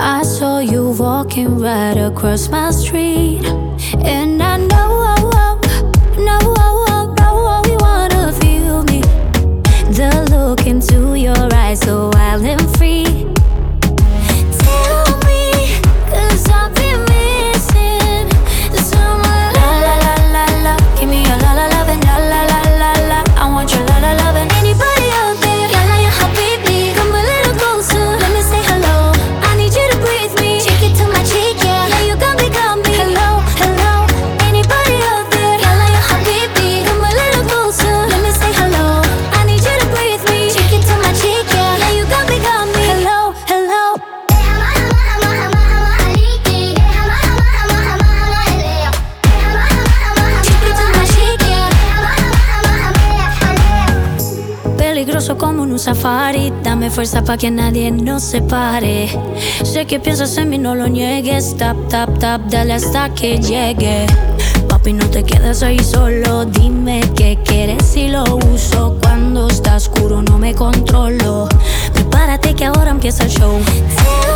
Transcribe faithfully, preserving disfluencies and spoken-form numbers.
I saw you walking right across my street, and I know, know, know you wanna feel me. The look into your eyes, so wild and free. Tell me, 'cause I've been missing someone. La la la la la, give me your la la love and la la la la la. I want your la la love and anybody out there. Yalla ya habibi, come a little closer. Let me say hello. I need you to breathe me. Take it to my cheek, yeah. Yeah, you got me, got me. Hello, hello. Anybody out there? Yalla ya habibi, come a little closer. Let me say hello. I need you to breathe me. Take it to my cheek, yeah. Yeah, you got me, got me. Hello, hello. Peligroso como en un safari. Dame fuerza pa' que nadie nos separe. Sé que piensas en mí, no lo niegues. Tap, tap, tap, dale hasta que llegue. Papi, no te quedes ahí solo. Dime qué quieres y lo uso. Cuando está oscuro no me controlo. Prepárate que ahora empieza el show.